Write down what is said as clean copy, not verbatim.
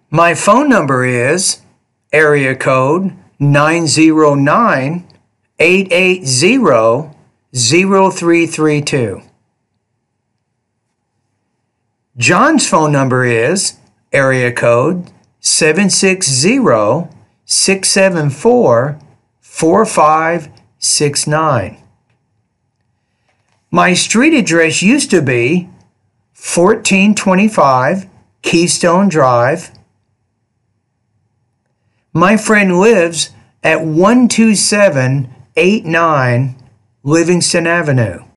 My phone number is area code 909-880-0332. John's phone number is area code 760-674-4569. My street address used to be 1425 Keystone Drive. My friend lives at 12789 Livingston Avenue.